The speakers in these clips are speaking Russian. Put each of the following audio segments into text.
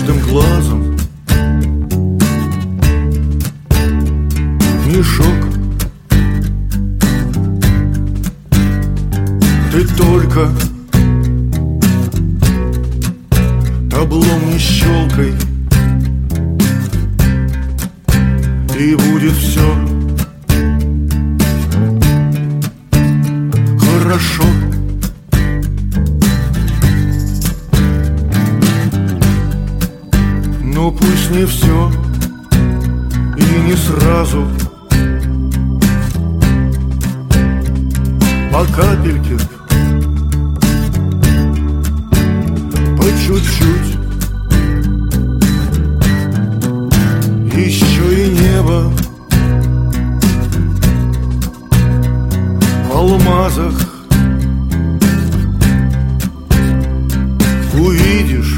каждым глазом мешок. Ты только таблом не щелкай, и будет все хорошо. Но пусть не все и не сразу, по капельке, по чуть-чуть. Еще и небо в алмазах увидишь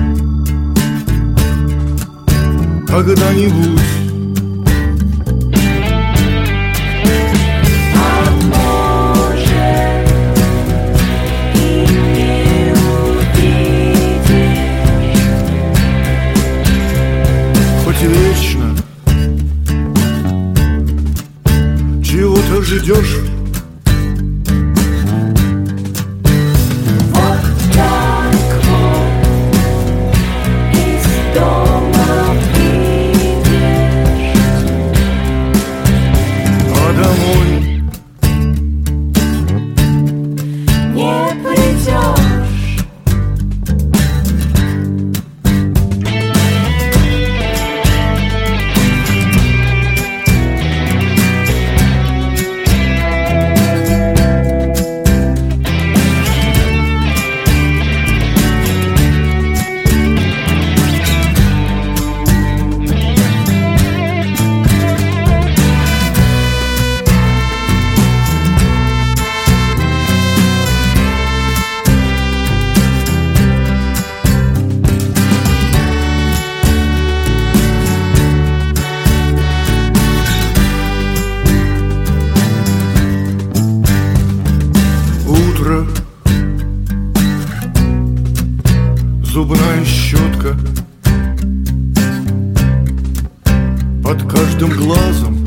когда-нибудь. Вечно чего-то ждешь. Вот так вот из дома выйдешь, А домой не придешь. зубная щетка под каждым глазом,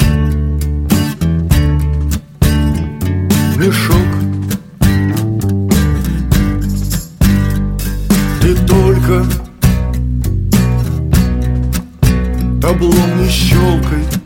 мешок. Ты только таблом не щелкай,